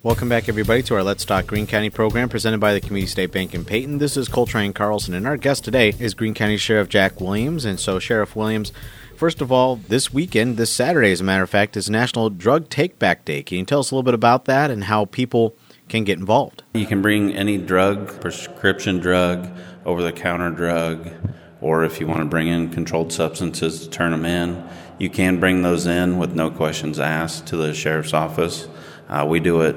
Welcome back, everybody, to our Let's Talk Greene County program presented by the Community State Bank in Peyton. This is Coltrane Carlson, and our guest today is Greene County Sheriff Jack Williams. And so, Sheriff Williams, first of all, this weekend, this Saturday, as a matter of fact, is National Drug Take-Back Day. Can you tell us a little bit about that and how people can get involved? You can bring any drug, prescription drug, over-the-counter drug, or if you want to bring in controlled substances to turn them in, you can bring those in with no questions asked to the sheriff's office. We do it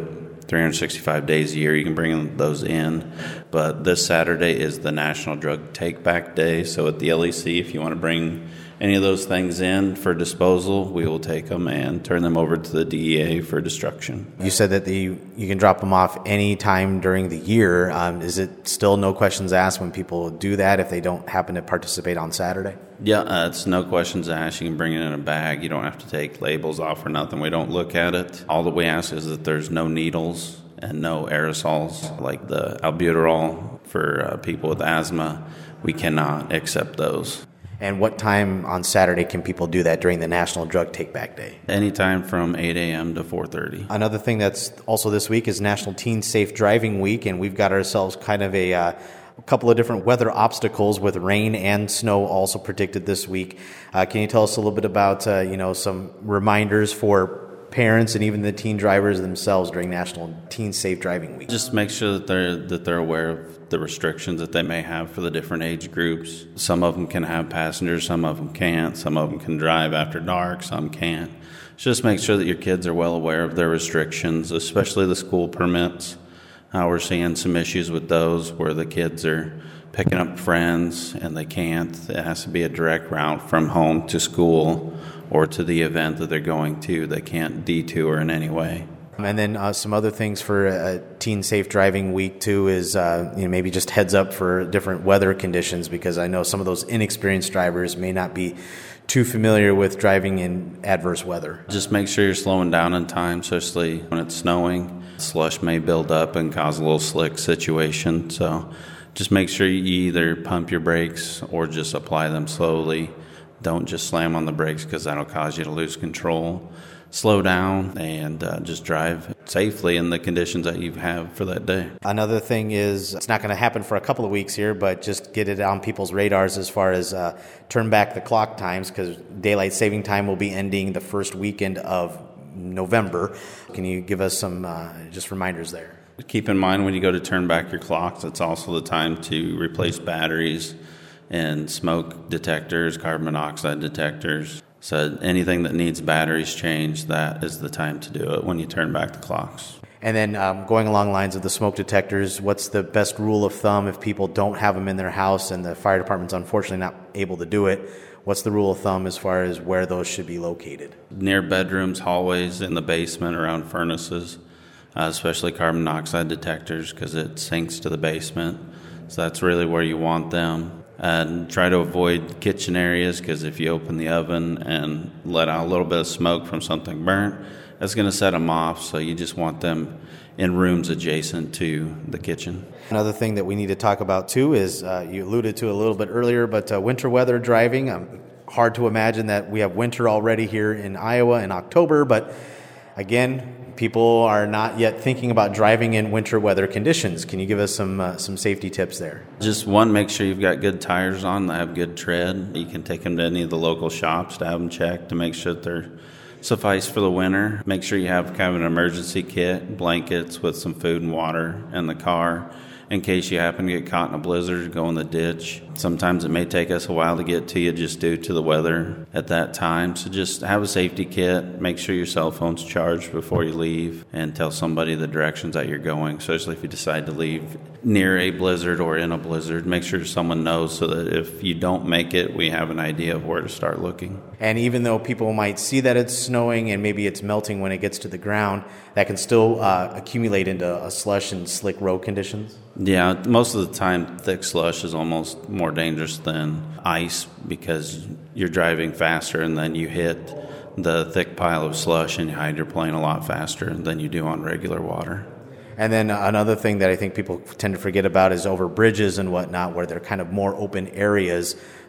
365 days a year. You can bring those in. But this Saturday is the National Drug Take-Back Day. So at the LEC, if you want to bring any of those things in for disposal, we will take them and turn them over to the DEA for destruction. You said that you can drop them off any time during the year. Is it still no questions asked when people do that if they don't happen to participate on Saturday? Yeah, it's no questions asked. You can bring it in a bag. You don't have to take labels off or nothing. We don't look at it. All that we ask is that there's no needles and no aerosols like the albuterol for people with asthma. We cannot accept those. And what time on Saturday can people do that during the National Drug Take-Back Day? Anytime from 8 a.m. to 4:30. Another thing that's also this week is National Teen Safe Driving Week, and we've got ourselves kind of a couple of different weather obstacles with rain and snow also predicted this week. Can you tell us a little bit about some reminders for parents and even the teen drivers themselves during National Teen Safe Driving Week? Just make sure that they're aware of the restrictions that they may have for the different age groups. Some of them can have passengers, some of them can't. Some of them can drive after dark, some can't. Just make sure that your kids are well aware of their restrictions, especially the school permits. We're seeing some issues with those where the kids are picking up friends and they can't. It has to be a direct route from home to school or to the event that they're going to. They can't detour in any way. And then some other things for Teen Safe Driving Week, too, is maybe just heads up for different weather conditions, because I know some of those inexperienced drivers may not be too familiar with driving in adverse weather. Just make sure you're slowing down in time, especially when it's snowing. Slush may build up and cause a little slick situation, so just make sure you either pump your brakes or just apply them slowly. Don't just slam on the brakes, because that'll cause you to lose control. Slow down and just drive safely in the conditions that you have for that day. Another thing is, it's not going to happen for a couple of weeks here, but just get it on people's radars as far as turn back the clock times, because daylight saving time will be ending the first weekend of November. Can you give us some just reminders there? Keep in mind when you go to turn back your clocks, it's also the time to replace batteries and smoke detectors, carbon monoxide detectors. So anything that needs batteries changed, that is the time to do it when you turn back the clocks. And then going along lines of the smoke detectors, what's the best rule of thumb if people don't have them in their house and the fire department's unfortunately not able to do it? What's the rule of thumb as far as where those should be located? Near bedrooms, hallways, in the basement, around furnaces, especially carbon monoxide detectors, because it sinks to the basement. So that's really where you want them. And try to avoid kitchen areas, because if you open the oven and let out a little bit of smoke from something burnt, that's going to set them off. So you just want them in rooms adjacent to the kitchen. Another thing that we need to talk about, too, is you alluded to a little bit earlier, but winter weather driving. Hard to imagine that we have winter already here in Iowa in October, but again, people are not yet thinking about driving in winter weather conditions. Can you give us some safety tips there? Just one, make sure you've got good tires on that have good tread. You can take them to any of the local shops to have them checked to make sure that they're suffice for the winter. Make sure you have kind of an emergency kit, blankets with some food and water in the car in case you happen to get caught in a blizzard, go in the ditch. Sometimes it may take us a while to get to you just due to the weather at that time. So just have a safety kit, make sure your cell phone's charged before you leave, and tell somebody the directions that you're going, especially if you decide to leave near a blizzard or in a blizzard. Make sure someone knows so that if you don't make it, we have an idea of where to start looking. And even though people might see that it's snowing and maybe it's melting when it gets to the ground, that can still accumulate into a slush and slick road conditions? Yeah, most of the time thick slush is almost more dangerous than ice because you're driving faster and then you hit the thick pile of slush and you hydroplane a lot faster than you do on regular water. And then another thing that I think people tend to forget about is over bridges and whatnot, where they're kind of more open areas.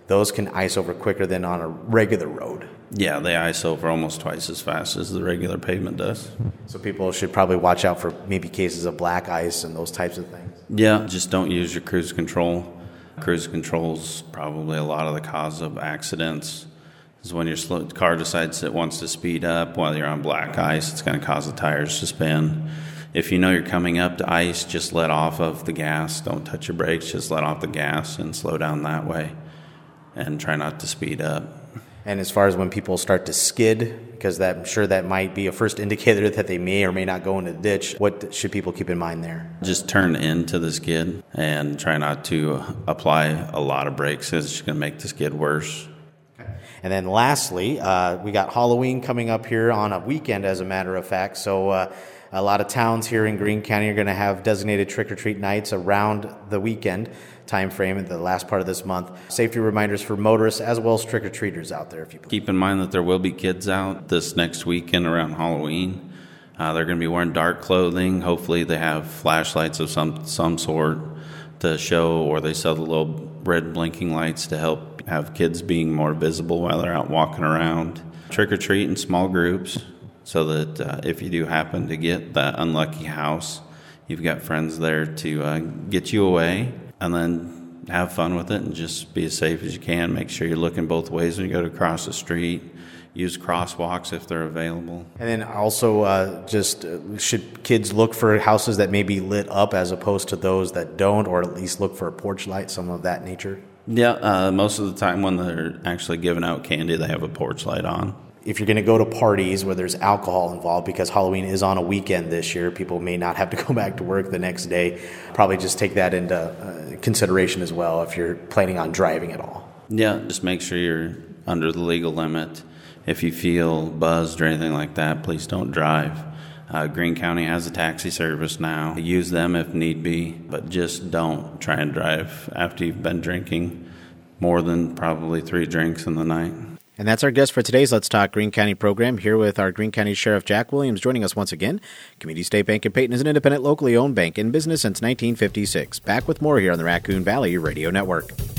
those can ice over quicker than on a regular road. Yeah, they ice over almost twice as fast as the regular pavement does. So people should probably watch out for maybe cases of black ice and those types of things. Yeah, just don't use your cruise control. Cruise control's probably a lot of the cause of accidents. Is when your car decides it wants to speed up while you're on black ice, it's going to cause the tires to spin. If you know you're coming up to ice, just let off of the gas. Don't touch your brakes, just let off the gas and slow down that way. And try not to speed up. And as far as when people start to skid, because I'm sure that might be a first indicator that they may or may not go into the ditch, what should people keep in mind there? Just turn into the skid and try not to apply a lot of brakes because it's going to make the skid worse. And then lastly, we got Halloween coming up here on a weekend, as a matter of fact. So a lot of towns here in Greene County are going to have designated trick-or-treat nights around the weekend time frame at the last part of this month. Safety reminders for motorists as well as trick-or-treaters out there. If you keep in mind that there will be kids out this next weekend around Halloween. They're going to be wearing dark clothing. Hopefully they have flashlights of some sort to show, or they sell the little red blinking lights to help have kids being more visible while they're out walking around. Trick-or-treat in small groups so that if you do happen to get that unlucky house, you've got friends there to get you away. And then have fun with it and just be as safe as you can. Make sure you're looking both ways when you go to cross the street. Use crosswalks if they're available. And then also should kids look for houses that may be lit up as opposed to those that don't, or at least look for a porch light, some of that nature? Yeah, most of the time when they're actually giving out candy, they have a porch light on. If you're going to go to parties where there's alcohol involved, because Halloween is on a weekend this year, people may not have to go back to work the next day. Probably just take that into consideration as well if you're planning on driving at all. Yeah, just make sure you're under the legal limit. If you feel buzzed or anything like that, please don't drive. Greene County has a taxi service now. Use them if need be, but just don't try and drive after you've been drinking more than probably 3 drinks in the night. And that's our guest for today's Let's Talk Greene County program, here with our Greene County Sheriff Jack Williams joining us once again. Community State Bank of Peyton is an independent, locally owned bank in business since 1956. Back with more here on the Raccoon Valley Radio Network.